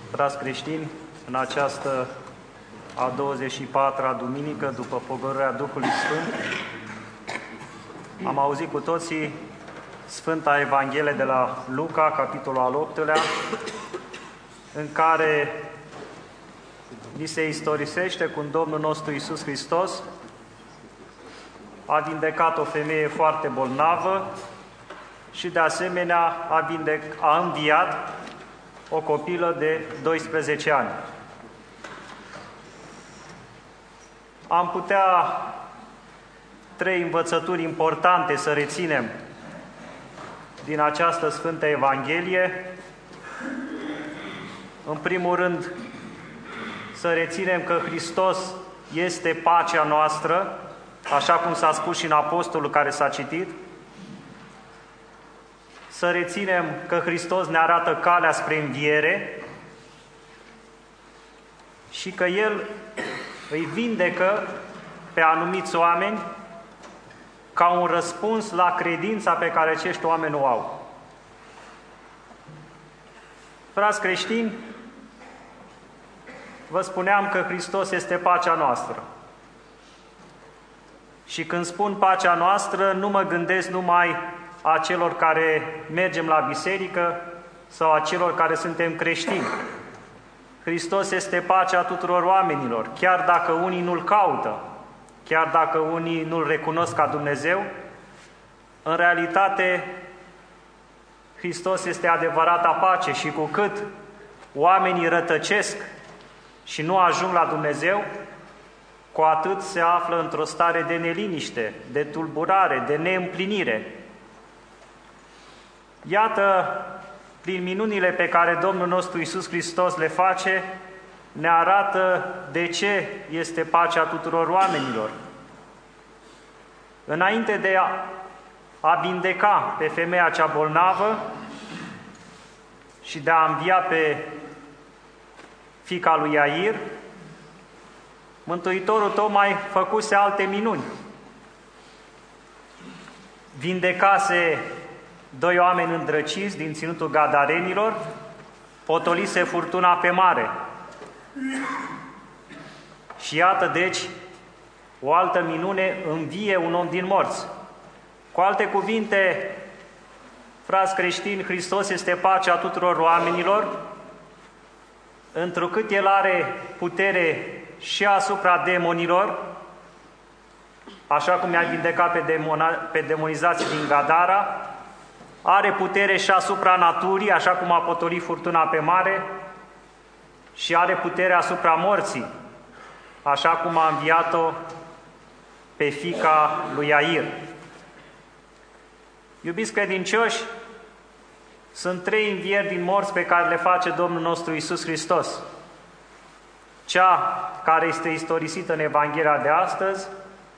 Frați creștini, în această a 24-a duminică, după pogorârea Duhului Sfânt, am auzit cu toții Sfânta Evanghelie de la Luca, capitolul al 8-lea, în care ni se istorisește cum Domnul nostru Iisus Hristos a vindecat o femeie foarte bolnavă și de asemenea a înviat o copilă de 12 ani. Am putea trei învățături importante să reținem din această Sfântă Evanghelie. În primul rând, să reținem că Hristos este pacea noastră, așa cum s-a spus și în apostolul care s-a citit. Să reținem că Hristos ne arată calea spre înviere și că El îi vindecă pe anumiți oameni ca un răspuns la credința pe care acești oameni o au. Frați creștini, vă spuneam că Hristos este pacea noastră. Și când spun pacea noastră, nu mă gândesc numai a celor care mergem la biserică sau a celor care suntem creștini. Hristos este pacea tuturor oamenilor, chiar dacă unii nu-L caută, chiar dacă unii nu-L recunosc ca Dumnezeu. În realitate, Hristos este adevărata pace și cu cât oamenii rătăcesc și nu ajung la Dumnezeu, cu atât se află într-o stare de neliniște, de tulburare, de neîmplinire. Iată, prin minunile pe care Domnul nostru Iisus Hristos le face, ne arată de ce este pacea tuturor oamenilor. Înainte de a vindeca pe femeia cea bolnavă și de a învia pe fiica lui Iair, Mântuitorul tocmai făcuse alte minuni. Vindecase doi oameni îndrăciți din ținutul Gadarenilor, potolise furtuna pe mare. Și iată, deci, o altă minune, învie un om din morți. Cu alte cuvinte, frați creștini, Hristos este pacea tuturor oamenilor, întrucât El are putere și asupra demonilor, așa cum i-a vindecat pe demonizații din Gadara, are putere și asupra naturii, așa cum a potolit furtuna pe mare, și are putere asupra morții, așa cum a înviat-o pe fiica lui Iair. Iubiți credincioși, sunt trei învieri din morți pe care le face Domnul nostru Iisus Hristos. Cea care este istorisită în Evanghelia de astăzi,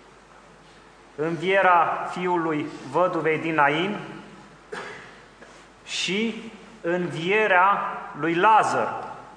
învierea fiului văduvei din Nain și învierea lui Lazar.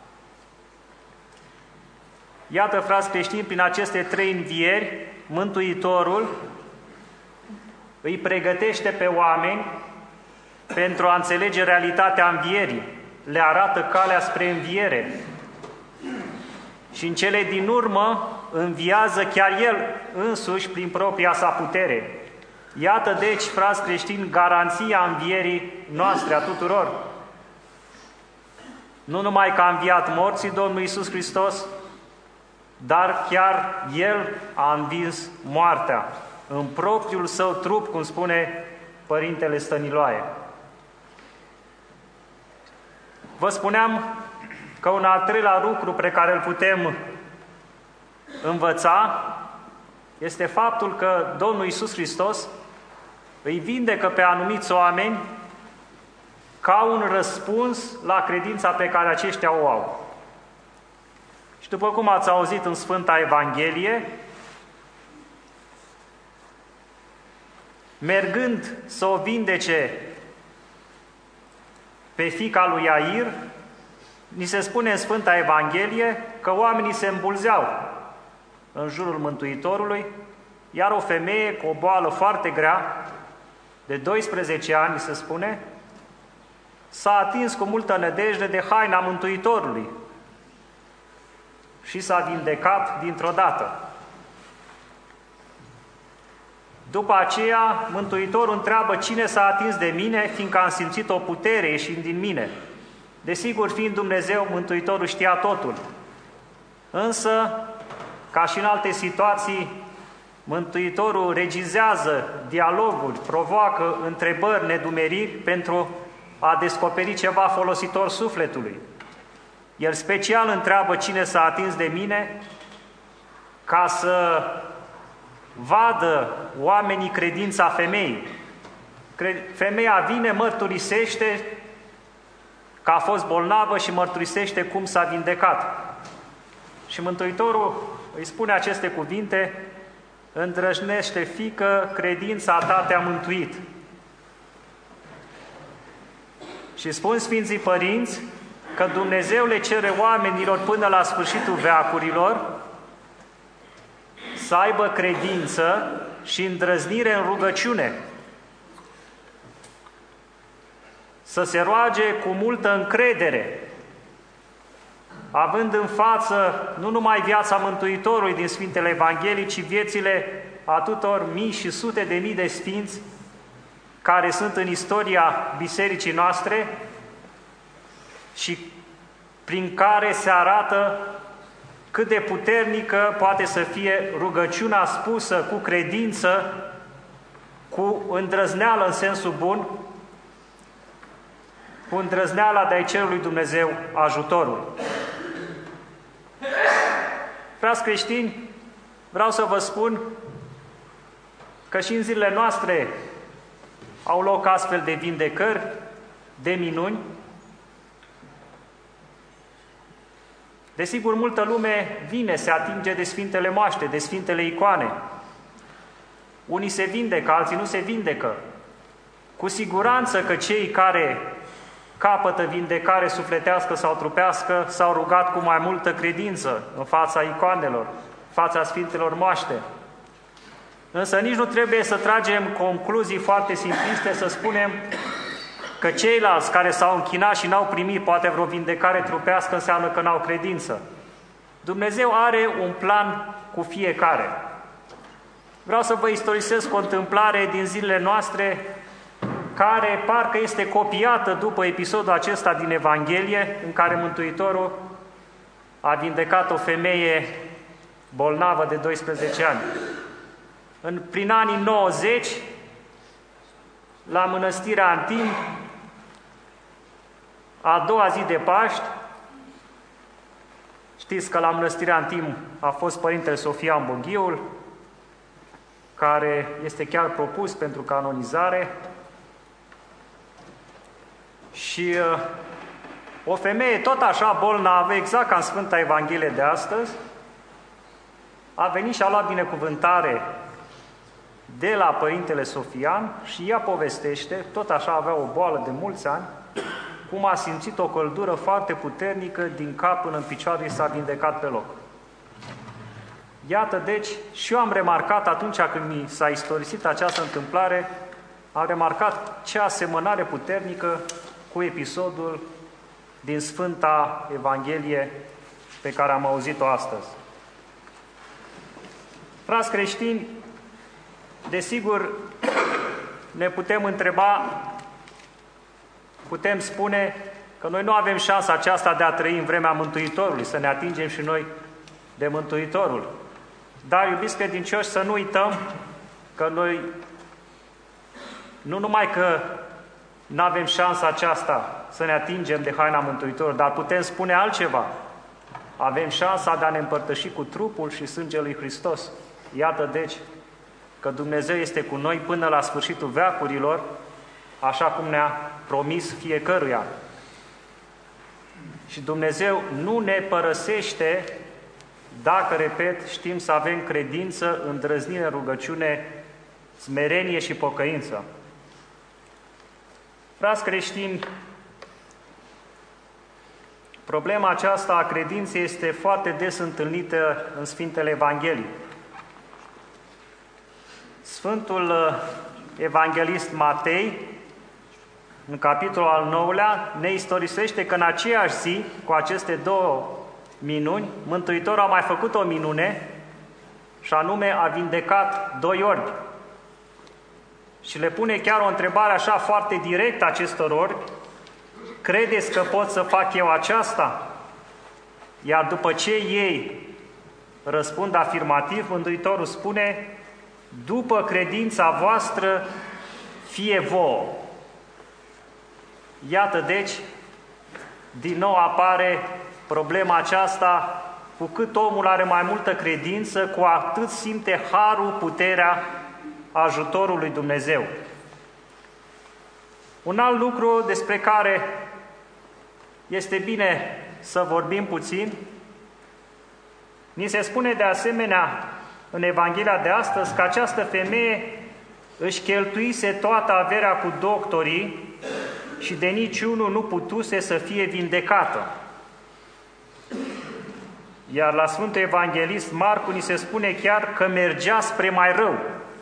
Iată, frați creștini, prin aceste trei învieri, Mântuitorul îi pregătește pe oameni pentru a înțelege realitatea învierii, le arată calea spre înviere. Și în cele din urmă înviază chiar El însuși prin propria sa putere. Iată deci, frați creștini, garanția învierii noastre a tuturor. Nu numai că a înviat morții Domnul Iisus Hristos, dar chiar El a învins moartea în propriul Său trup, cum spune Părintele Stăniloae. Vă spuneam că un al treilea lucru pe care îl putem învăța este faptul că Domnul Iisus Hristos îi vindecă pe anumiți oameni ca un răspuns la credința pe care aceștia o au. Și după cum ați auzit în Sfânta Evanghelie, mergând să o vindece pe fiica lui Iair, ni se spune în Sfânta Evanghelie că oamenii se îmbulzeau în jurul Mântuitorului, iar o femeie cu o boală foarte grea, de 12 ani, se spune, s-a atins cu multă nădejde de haina Mântuitorului, și s-a vindecat dintr-o dată. După aceea, Mântuitorul întreabă cine s-a atins de mine, fiindcă am simțit o putere ieșind din mine. Desigur, fiind Dumnezeu, Mântuitorul știa totul. Însă, ca și în alte situații, Mântuitorul regizează dialoguri, provoacă întrebări, nedumeriri pentru a descoperi ceva folositor sufletului. El special întreabă cine s-a atins de mine ca să vadă oamenii credința femeii. Femeia vine, mărturisește că a fost bolnavă și mărturisește cum s-a vindecat. Și Mântuitorul îi spune aceste cuvinte: îndrăznește, fiică, credința ta te-a mântuit. Și spun Sfinții Părinți că Dumnezeu le cere oamenilor până la sfârșitul veacurilor să aibă credință și îndrăznire în rugăciune, să se roage cu multă încredere, având în față nu numai viața Mântuitorului din Sfintele Evangheliei, ci viețile atâtor mii și sute de mii de sfinți care sunt în istoria bisericii noastre și prin care se arată cât de puternică poate să fie rugăciunea spusă cu credință, cu îndrăzneală în sensul bun, cu îndrăzneala de a-i cere lui Dumnezeu ajutorul. Frați creștini, vreau să vă spun că și în zilele noastre au loc astfel de vindecări, de minuni. Desigur, multă lume vine, se atinge de Sfintele Moaște, de Sfintele Icoane. Unii se vindecă, alții nu se vindecă. Cu siguranță că cei care capătă vindecare sufletească sau trupească s-au rugat cu mai multă credință în fața icoanelor, în fața Sfintelor Moaște. Însă nici nu trebuie să tragem concluzii foarte simpliste, să spunem că ceilalți care s-au închinat și n-au primit poate vreo vindecare trupească înseamnă că n-au credință. Dumnezeu are un plan cu fiecare. Vreau să vă istorisesc o întâmplare din zilele noastre care parcă este copiată după episodul acesta din Evanghelie, în care Mântuitorul a vindecat o femeie bolnavă de 12 ani. Prin anii 90, la mănăstirea Antim, a doua zi de Paști, știți că la mănăstirea Antim a fost Părintele Sofian Boghiul, care este chiar propus pentru canonizare, și o femeie tot așa bolnavă, exact ca în Sfânta Evanghelie de astăzi, a venit și a luat binecuvântare de la Părintele Sofian și ea povestește, tot așa avea o boală de mulți ani, cum a simțit o căldură foarte puternică din cap până în picioare și s-a vindecat pe loc. Iată, deci, și eu am remarcat atunci când mi s-a istorisit această întâmplare, am remarcat ce asemănare puternică cu episodul din Sfânta Evanghelie pe care am auzit-o astăzi. Frați creștini, desigur, ne putem întreba, putem spune că noi nu avem șansa aceasta de a trăi în vremea Mântuitorului, să ne atingem și noi de Mântuitorul. Dar, iubiți credincioși, să nu uităm că noi nu numai că nu avem șansa aceasta să ne atingem de haina Mântuitorului, dar putem spune altceva. Avem șansa de a ne împărtăși cu trupul și sângele lui Hristos. Iată, deci, că Dumnezeu este cu noi până la sfârșitul veacurilor, așa cum ne-a promis fiecăruia. Și Dumnezeu nu ne părăsește dacă, repet, știm să avem credință, îndrăznire, rugăciune, smerenie și pocăință. Frați creștini, problema aceasta a credinței este foarte des întâlnită în Sfintele Evanghelii. Sfântul Evanghelist Matei, în capitolul al 9-lea, ne istorisește că în aceeași zi, cu aceste două minuni, Mântuitorul a mai făcut o minune, și anume a vindecat 2 orbi. Și le pune chiar o întrebare așa foarte directă acestor orbi: credeți că pot să fac eu aceasta? Iar după ce ei răspund afirmativ, Mântuitorul spune: după credința voastră fie vouă. Iată deci, din nou apare problema aceasta: cu cât omul are mai multă credință, cu atât simte harul, puterea, ajutorul lui Dumnezeu. Un alt lucru despre care este bine să vorbim puțin, ni se spune de asemenea în Evanghelia de astăzi că această femeie își cheltuise toată averea cu doctorii și de niciunul nu putuse să fie vindecată. Iar la Sfântul Evanghelist Marcu ni se spune chiar că mergea spre mai rău.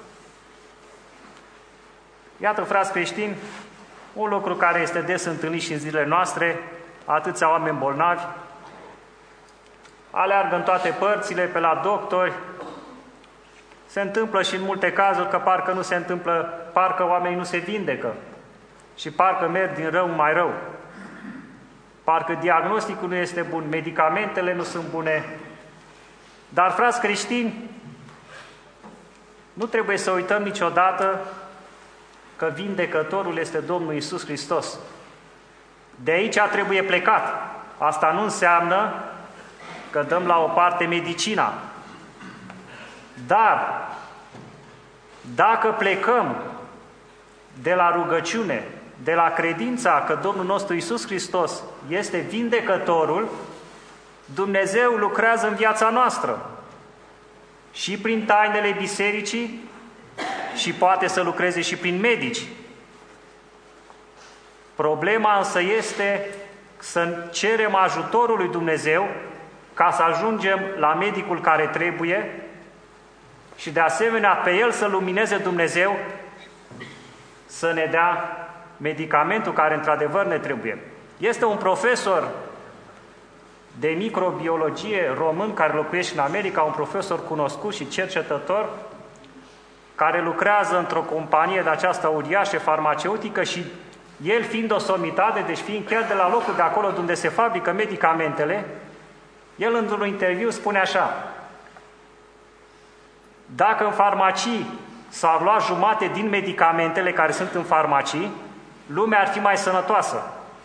Iată, frați creștini, un lucru care este des întâlnit și în zilele noastre: atâția oameni bolnavi aleargă în toate părțile pe la doctori. Se întâmplă și în multe cazuri că parcă nu se întâmplă, parcă oamenii nu se vindecă și parcă merg din rău mai rău. Parcă diagnosticul nu este bun, medicamentele nu sunt bune. Dar, frați creștini, nu trebuie să uităm niciodată că vindecătorul este Domnul Iisus Hristos. De aici trebuie plecat. Asta nu înseamnă că dăm la o parte medicina. Dar, dacă plecăm de la rugăciune, de la credința că Domnul nostru Iisus Hristos este vindecătorul, Dumnezeu lucrează în viața noastră și prin tainele bisericii și poate să lucreze și prin medici. Problema însă este să cerem ajutorul lui Dumnezeu ca să ajungem la medicul care trebuie și de asemenea pe el să lumineze Dumnezeu să ne dea medicamentul care într-adevăr ne trebuie. Este un profesor de microbiologie român care locuiește în America, un profesor cunoscut și cercetător, care lucrează într-o companie de această uriașă farmaceutică și el fiind o somitate, deci fiind chiar de la locul de acolo unde se fabrică medicamentele, el într-un interviu spune așa: dacă în farmacii s-ar lua jumate din medicamentele care sunt în farmacii, lumea ar fi mai sănătoasă.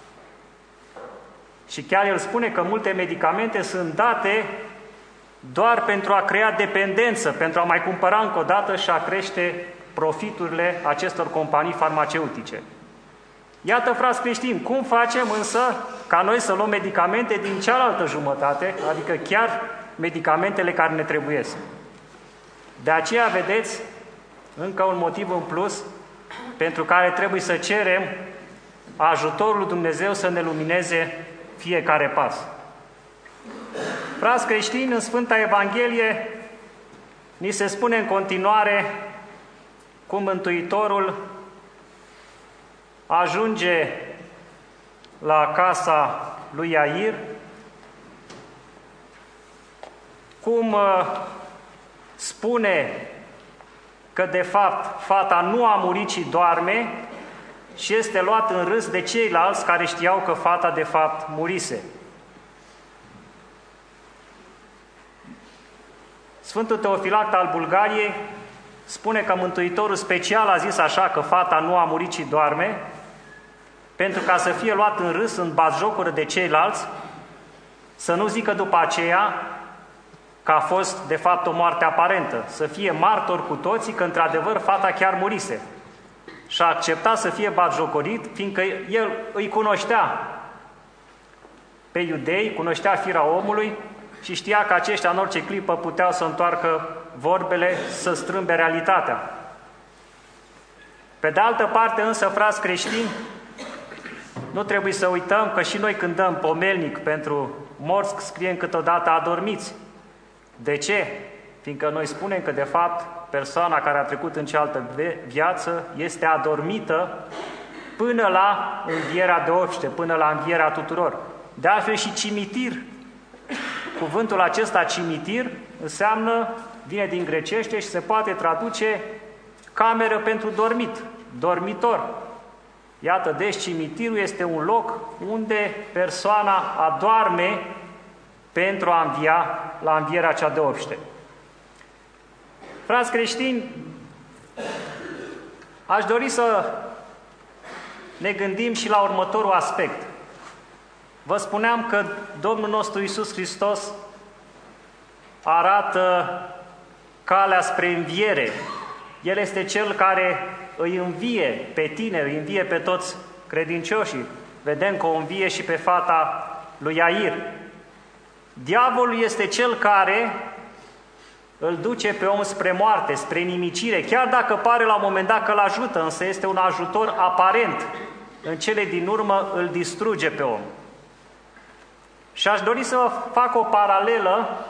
Și chiar el spune că multe medicamente sunt date doar pentru a crea dependență, pentru a mai cumpăra încă o dată și a crește profiturile acestor companii farmaceutice. Iată, frați creștini, cum facem însă ca noi să luăm medicamente din cealaltă jumătate, adică chiar medicamentele care ne trebuiesc. De aceea, vedeți, încă un motiv în plus pentru care trebuie să cerem ajutorul lui Dumnezeu să ne lumineze fiecare pas. Frați creștini, în Sfânta Evanghelie ni se spune în continuare cum Mântuitorul ajunge la casa lui Iair, cum spune că de fapt fata nu a murit, ci doarme, și este luat în râs de ceilalți care știau că fata de fapt murise. Sfântul Teofilact al Bulgariei spune că Mântuitorul special a zis așa, că fata nu a murit, ci doarme, pentru ca să fie luat în râs, în batjocură de ceilalți, să nu zică după aceea că a fost de fapt o moarte aparentă, să fie martor cu toții că într-adevăr fata chiar murise. Și a acceptat să fie batjocorit, fiindcă el îi cunoștea pe iudei, cunoștea firea omului și știa că aceștia în orice clipă puteau să întoarcă vorbele, să strâmbe realitatea. Pe de altă parte însă, frați creștini, nu trebuie să uităm că și noi când dăm pomelnic pentru morți, scriem câteodată adormiți. De ce? Fiindcă noi spunem că de fapt persoana care a trecut în cealaltă viață este adormită până la învierea de obște, până la învierea tuturor. De altfel și cimitir cuvântul acesta cimitir înseamnă, vine din grecește și se poate traduce cameră pentru dormit, dormitor. Iată, deci cimitirul este un loc unde persoana adoarme pentru a învia la învierea cea de obște. Frați creștini, aș dori să ne gândim și la următorul aspect. Vă spuneam că Domnul nostru Iisus Hristos arată calea spre înviere. El este Cel care îi învie pe tineri, îi învie pe toți credincioșii. Vedem că o învie și pe fata lui Iair. Diavolul este cel care îl duce pe om spre moarte, spre nimicire, chiar dacă pare la un moment dat că îl ajută, însă este un ajutor aparent. În cele din urmă îl distruge pe om. Și aș dori să fac o paralelă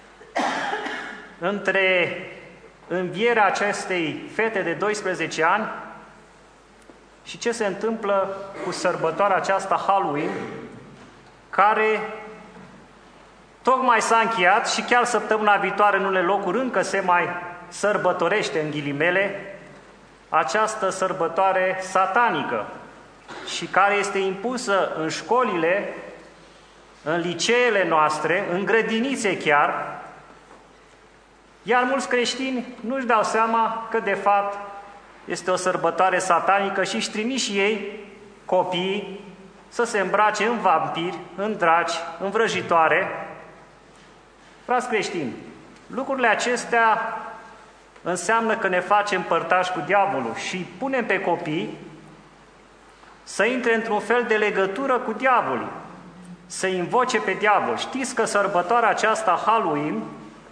între învierea acestei fete de 12 ani și ce se întâmplă cu sărbătoarea aceasta Halloween, care tocmai s-a încheiat și chiar săptămâna viitoare în unele locuri încă se mai sărbătorește, în ghilimele, această sărbătoare satanică și care este impusă în școlile, în liceele noastre, în grădinițe chiar, iar mulți creștini nu-și dau seama că de fapt este o sărbătoare satanică și își trimit și ei copiii să se îmbrace în vampiri, în draci, în vrăjitoare. Frați creștini, lucrurile acestea înseamnă că ne facem părtași cu diavolul și punem pe copii să intre într-un fel de legătură cu diavolul, să invoce pe diavol. Știți că sărbătoarea aceasta Halloween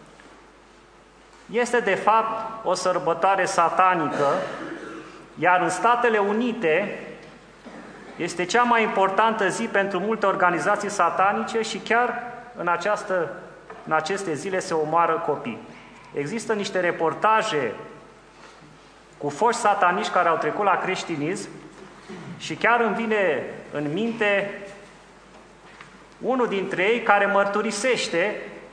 este de fapt o sărbătoare satanică, iar în Statele Unite este cea mai importantă zi pentru multe organizații satanice și chiar în aceste zile se omoară copii. Există niște reportaje cu foști sataniști care au trecut la creștinism și chiar îmi vine în minte unul dintre ei care mărturisește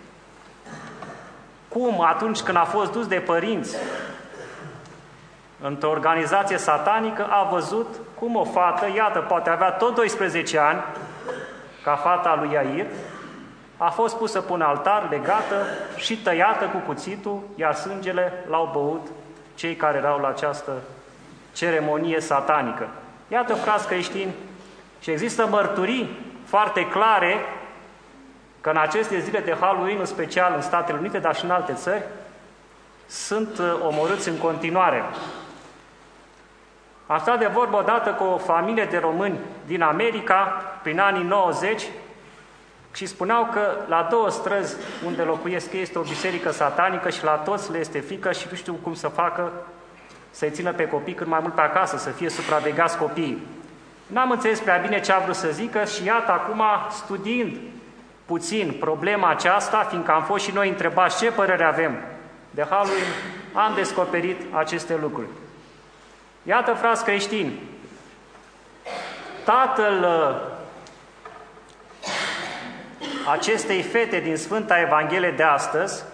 cum atunci când a fost dus de părinți într-o organizație satanică, a văzut cum o fată, iată, poate avea tot 12 ani, ca fata lui Iair, a fost pusă pe un altar, legată și tăiată cu cuțitul, iar sângele l-au băut cei care erau la această ceremonie satanică. Iată, frați creștini, și există mărturii foarte clare că în aceste zile de Halloween, în special în Statele Unite, dar și în alte țări, sunt omorâți în continuare. Am stat de vorbă odată cu o familie de români din America, prin anii 90, și spuneau că la 2 străzi unde locuiesc ei este o biserică satanică și la toți le este frică și nu știu cum să facă să-i țină pe copii cât mai mult pe acasă, să fie supravegheați copiii. N-am înțeles prea bine ce a vrut să zică și iată acum, studiind puțin problema aceasta, fiindcă am fost și noi întrebați ce părere avem de Halloween, am descoperit aceste lucruri. Iată, frați creștini, tatăl acestei fete din Sfânta Evanghelie de astăzi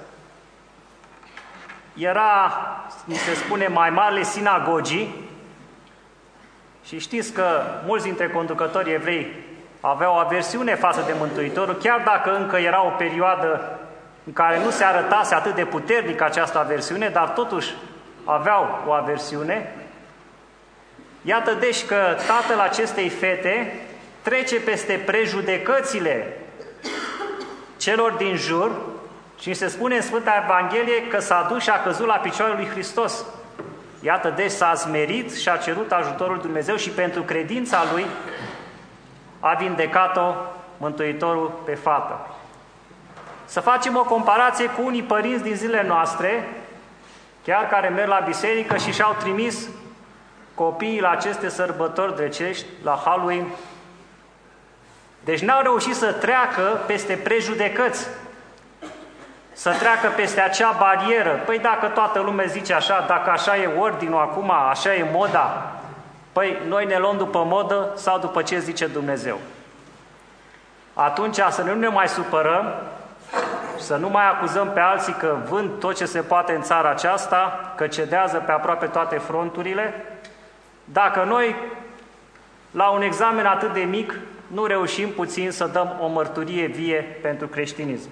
era, ni se spune, mai marele sinagogii și știți că mulți dintre conducătorii evrei aveau o aversiune față de Mântuitorul, chiar dacă încă era o perioadă în care nu se arătase atât de puternic această aversiune, dar totuși aveau o aversiune. Iată deci că tatăl acestei fete trece peste prejudecățile celor din jur și se spune în Sfânta Evanghelie că s-a dus și a căzut la picioarele lui Hristos. Iată, deci s-a smerit și a cerut ajutorul lui Dumnezeu și pentru credința lui a vindecat-o Mântuitorul pe fată. Să facem o comparație cu unii părinți din zilele noastre, chiar care merg la biserică și și-au trimis copiii la aceste sărbători grecești, la Halloween. Deci n-au reușit să treacă peste prejudecăți, să treacă peste acea barieră. Păi dacă toată lumea zice așa, dacă așa e ordinul acum, așa e moda, păi noi ne luăm după modă sau după ce zice Dumnezeu. Atunci să nu ne mai supărăm să nu mai acuzăm pe alții că vând tot ce se poate în țara aceasta, că cedează pe aproape toate fronturile, dacă noi, la un examen atât de mic, nu reușim puțin să dăm o mărturie vie pentru creștinism.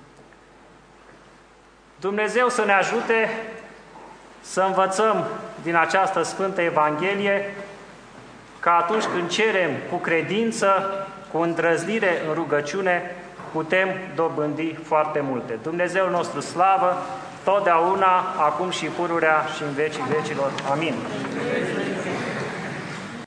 Dumnezeu să ne ajute să învățăm din această Sfântă Evanghelie că atunci când cerem cu credință, cu îndrăznire în rugăciune, putem dobândi foarte multe. Dumnezeul nostru slavă, totdeauna, acum și pururea și în vecii vecilor. Amin.